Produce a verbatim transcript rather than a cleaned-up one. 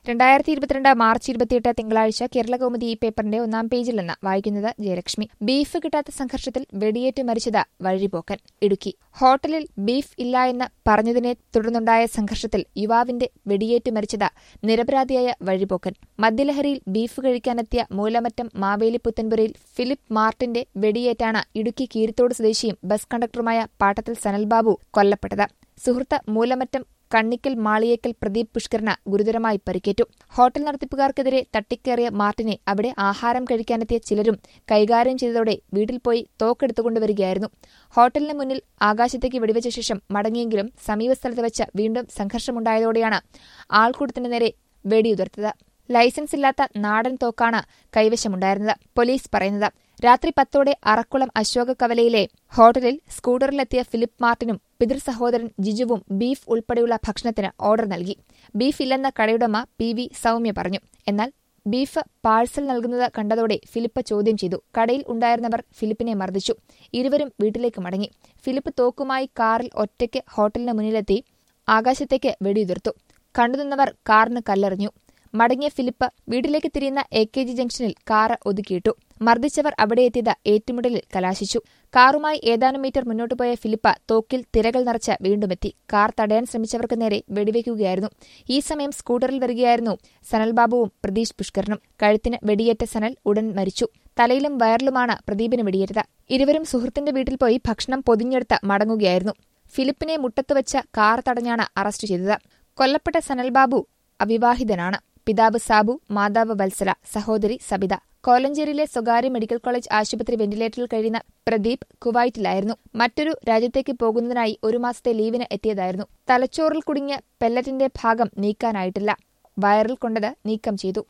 രണ്ടായിരത്തി ഇരുപത്തിരണ്ട് മാർച്ച് ഇരുപത്തിയെട്ട് തിങ്കളാഴ്ച കേരളകൗമുദി ഈ പേപ്പറിന്റെ ഒന്നാം പേജിൽ നിന്ന് വായിക്കുന്നത് ജയലക്ഷ്മി. ബീഫ് കിട്ടാത്ത സംഘർഷത്തിൽ വെടിയേറ്റ് മരിച്ചത് വഴിപോക്കൻ. ഇടുക്കി. ഹോട്ടലിൽ ബീഫ് ഇല്ല എന്ന് പറഞ്ഞതിനെ തുടർന്നുണ്ടായ സംഘർഷത്തിൽ യുവാവിന്റെ വെടിയേറ്റ് മരിച്ചത് നിരപരാധിയായ വഴിപോക്കൻ. മദ്യലഹരിയിൽ ബീഫ് കഴിക്കാനെത്തിയ മൂലമറ്റം മാവേലി പുത്തൻപുരയിൽ ഫിലിപ്പ് മാർട്ടിന്റെ വെടിയേറ്റാണ് ഇടുക്കി കീരിത്തോട് സ്വദേശിയും ബസ് കണ്ടക്ടറുമായ പാട്ടത്തിൽ സനൽബാബു കൊല്ലപ്പെട്ടത്. സുഹൃത്ത് മൂലമറ്റം കണ്ണിക്കൽ മാളിയേക്കൽ പ്രദീപ് പുഷ്കറിന് ഗുരുതരമായി പരിക്കേറ്റു. ഹോട്ടൽ നടത്തിപ്പുകാർക്കെതിരെ തട്ടിക്കയറിയ മാർട്ടിനെ അവിടെ ആഹാരം കഴിക്കാനെത്തിയ ചിലരും കൈകാര്യം ചെയ്തതോടെ വീട്ടിൽ പോയി തോക്കെടുത്തുകൊണ്ടുവരികയായിരുന്നു. ഹോട്ടലിന് മുന്നിൽ ആകാശത്തേക്ക് വെടിവെച്ച ശേഷം മടങ്ങിയെങ്കിലും സമീപസ്ഥലത്ത് വെച്ച് വീണ്ടും സംഘർഷമുണ്ടായതോടെയാണ് ആൾക്കൂട്ടത്തിന് നേരെ വെടിയുതിർത്തത്. ലൈസൻസ് ഇല്ലാത്ത നാടൻ തോക്കാണ് കൈവശമുണ്ടായിരുന്നത് പോലീസ് പറയുന്നത്. രാത്രി പത്തോടെ അറക്കുളം അശോക കവലയിലെ ഹോട്ടലിൽ സ്കൂട്ടറിലെത്തിയ ഫിലിപ്പ് മാർട്ടിനും പിതൃ സഹോദരൻ ജിജുവും ബീഫ് ഉൾപ്പെടെയുള്ള ഭക്ഷണത്തിന് ഓർഡർ നൽകി. ബീഫ് ഇല്ലെന്ന കടയുടമ പി വി സൗമ്യ പറഞ്ഞു. എന്നാൽ ബീഫ് പാഴ്സൽ നൽകുന്നത് കണ്ടതോടെ ഫിലിപ്പ് ചോദ്യം ചെയ്തു. കടയിൽ ഉണ്ടായിരുന്നവർ ഫിലിപ്പിനെ മർദ്ദിച്ചു. ഇരുവരും വീട്ടിലേക്ക് മടങ്ങി. ഫിലിപ്പ് തോക്കുമായി കാറിൽ ഒറ്റയ്ക്ക് ഹോട്ടലിന് മുന്നിലെത്തി ആകാശത്തേക്ക് വെടിയുതിർത്തു. കണ്ടുനിന്നവർ കാറിന് കല്ലെറിഞ്ഞു. മടങ്ങിയ ഫിലിപ്പ് വീട്ടിലേക്ക് തിരിയുന്ന എ കെ ജി ജംഗ്ഷനിൽ കാറ് ഒതുക്കിയിട്ടു. മർദ്ദിച്ചവർ അവിടെയെത്തിയത് ഏറ്റുമുട്ടലിൽ കലാശിച്ചു. കാറുമായി ഏതാനും മീറ്റർ മുന്നോട്ടു പോയ ഫിലിപ്പ് തോക്കിൽ തിരകൾ നിറച്ച് വീണ്ടുമെത്തി. കാർ തടയാൻ ശ്രമിച്ചവർക്ക് നേരെ വെടിവെക്കുകയായിരുന്നു. ഈ സമയം സ്കൂട്ടറിൽ വരികയായിരുന്നു സനൽബാബുവും പ്രദീപ് പുഷ്കറിനും. കഴുത്തിന് വെടിയേറ്റ സനൽ ഉടൻ മരിച്ചു. തലയിലും വയറിലുമാണ് പ്രദീപിന് വെടിയേറ്റത്. ഇരുവരും സുഹൃത്തിന്റെ വീട്ടിൽ പോയി ഭക്ഷണം പൊതിഞ്ഞെടുത്ത് മടങ്ങുകയായിരുന്നു. ഫിലിപ്പിനെ മുട്ടത്തുവച്ച് കാർ തടഞ്ഞാണ് അറസ്റ്റ് ചെയ്തത്. കൊല്ലപ്പെട്ട സനൽബാബു അവിവാഹിതനാണ്. പിതാവ് സാബു, മാതാവ് വത്സല, സഹോദരി സബിത. കോലഞ്ചേരിയിലെ സ്വകാര്യ മെഡിക്കൽ കോളേജ് ആശുപത്രി വെന്റിലേറ്ററിൽ കഴിയുന്ന പ്രദീപ് കുവൈറ്റിലായിരുന്നു. മറ്റൊരു രാജ്യത്തേക്ക് പോകുന്നതിനായി ഒരു മാസത്തെ ലീവിന് എത്തിയതായിരുന്നു. തലച്ചോറിൽ കുടുങ്ങിയ പെല്ലറ്റിന്റെ ഭാഗം നീക്കാനായിട്ടില്ല. വയറിൽ കൊണ്ടത് നീക്കം ചെയ്തു.